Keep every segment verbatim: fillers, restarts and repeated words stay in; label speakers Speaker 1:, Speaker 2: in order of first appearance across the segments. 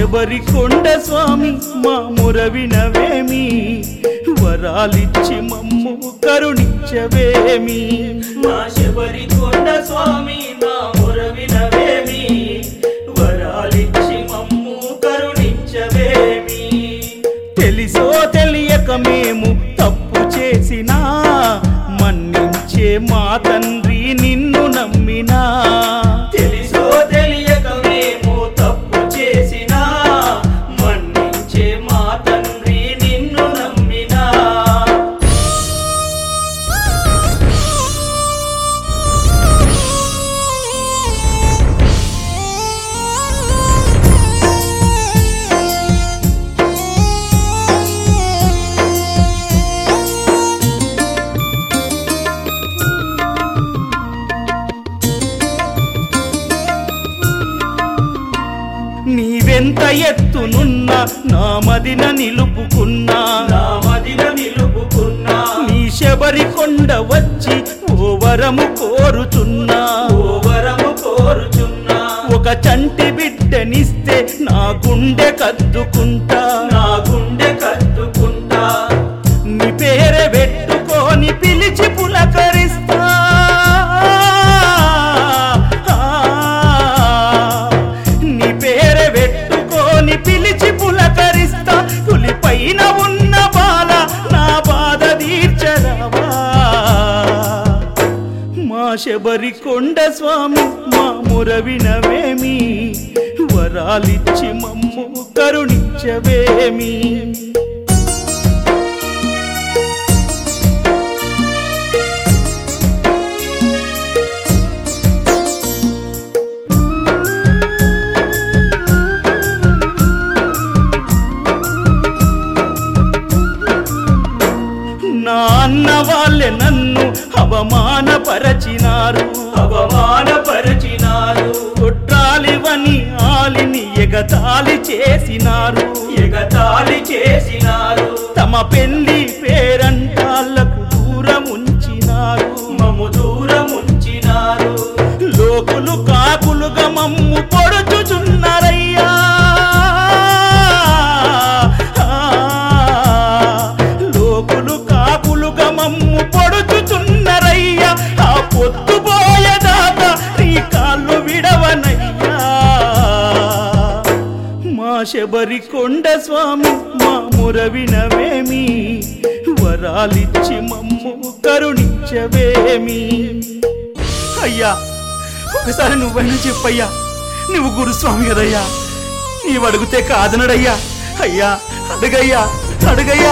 Speaker 1: శబరికొండ స్వామి మా మొర వినవేమి, వరాలిచ్చి మమ్ము కరుణించవేమి.
Speaker 2: మా శబరికొండ స్వామి మా మొర వినవేమి, వరాలిచ్చి మమ్ము కరుణించవేమి.
Speaker 1: తెలిసో తెలియక మేము తప్పు చేసినా, మన్నించే మా తండ్రి నిన్ను నమ్మినా.
Speaker 2: తెలిసో తెలియక మేము తప్పు చేసినా, మన్నించే మా తండ్రి నిన్ను నమ్మినా.
Speaker 1: నీవెంత ఎత్తునున్నా నా మదిన నిలుపుకున్నా,
Speaker 2: నా మదిన నిలుపుకున్నా.
Speaker 1: నీ శబరికొండ వచ్చి ఓ వరము కోరుచున్నా,
Speaker 2: ఓ వరము కోరుచున్నా.
Speaker 1: ఒక చంటి బిడ్డనిస్తే నా గుండె కద్దుకుంటా,
Speaker 2: నా గుండె కట్టుకుంటా.
Speaker 1: నీ పేరు పెట్టుకొని పిలిచి పులకరిస్తా. నీ పేరు పెట్టుకొని పిలిచి పులకరిస్తా. పులిపైన ఉన్న బాల నా బాధ తీర్చరావా. మా శబరికొండ స్వామి మా మొర వినవేమి, వరాలిచ్చి మమ్ము కరుణించవేమి. నా అన్న వాళ్ళే నన్ను అవమానపరచినారు,
Speaker 2: అవమానపరచినారు.
Speaker 1: కొట్టాలివని ఆలిని ఎగతాళి చేసినారు,
Speaker 2: ఎగతాళి చేసినారు.
Speaker 1: తమ పెళ్లి పేరంటాళ్లకు దూరం ఉంచినారు,
Speaker 2: మమ్ము దూరం ఉంచినారు.
Speaker 1: లోకులు కాకులుగా మమ్ము పొడుచుచున్నారయ్యా. లోకులు కాకులుగా మమ్ము పొడుచుచున్నారయ్యా. ఆ పొద్దుపోయేదాకా నీ కాళ్ళు విడవనయ్యా. మా శబరికొండ స్వామి మా మొర వినవేమి, వరాలిచ్చి మమ్ము కరుణించవేమి. అయ్యా ఒకసారి నువ్వైనా చెప్పయ్యా, నువ్వు గురుస్వామి కదయ్యా, నీవు అడిగితే కాదనడయ్యా. అయ్యా అడుగయ్యా అడుగయ్యా.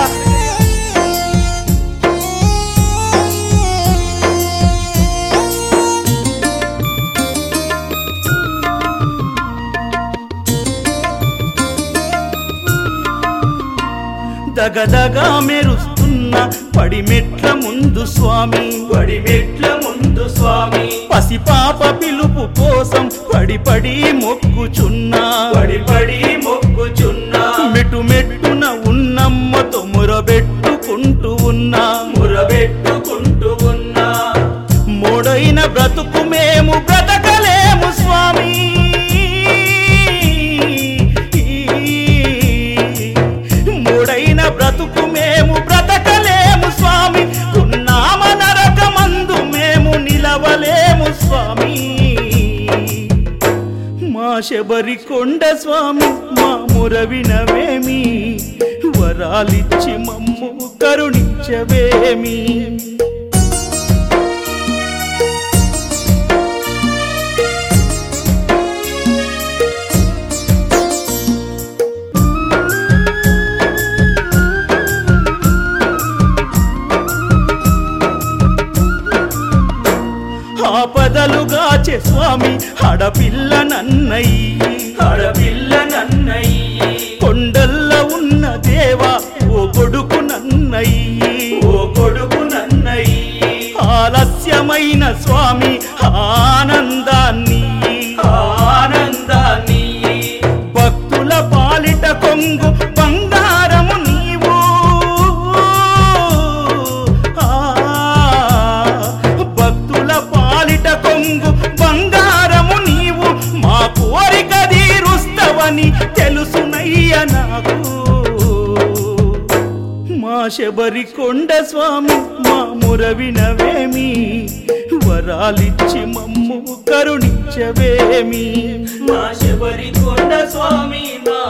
Speaker 1: దగదగా మెరుస్తున్న పడిమెట్ల ముందు స్వామి,
Speaker 2: పడిమెట్ల ముందు స్వామి.
Speaker 1: పసిపాప పిలుపు కోసం పడి పడి మొక్కుచున్నా,
Speaker 2: పడి పడి మొక్కుచున్నా.
Speaker 1: మెట్టు మెట్టున ఉన్నమ్మతో మొరబెట్టుకుంటూ ఉన్నా,
Speaker 2: మురబెట్టుకుంటూ ఉన్నా.
Speaker 1: మోడైన బ్రతుకు మేము బ్రతకలేము స్వామి. మోడైన బ్రతుకు మేము బ్రతకలేము స్వామి. ఉన్నామ నరకమందు మేము నిలవలేము స్వామి. మా శబరికొండ స్వామి మా మొర వినవేమి, వరాలిచ్చి మమ్ము కరుణించవేమి. ఆపదలుగాచే స్వామి ఆడపిల్ల నన్నయ్యి,
Speaker 2: ఆడపిల్ల నన్నయ్యి.
Speaker 1: కొండల్ల ఉన్న దేవా ఓ కొడుకు నన్నయ్యి,
Speaker 2: ఓ కొడుకు నన్నయ్యి.
Speaker 1: ఆలస్యమైన స్వామి ఆనందాన్ని,
Speaker 2: ఆనందాన్ని.
Speaker 1: భక్తుల పాలిట కొంగు బంగారము నీవు. ఆ భక్తుల పాలిట కొంగు బంగారము నీవు. మా కోరిక తీరుస్తవని తెలుసున శబరి కొండ స్వామి మా మురవినవేమి వరాలిచ్చి మమ్ము కరుణించవేమి
Speaker 2: మా శబరి కొండ స్వామి మా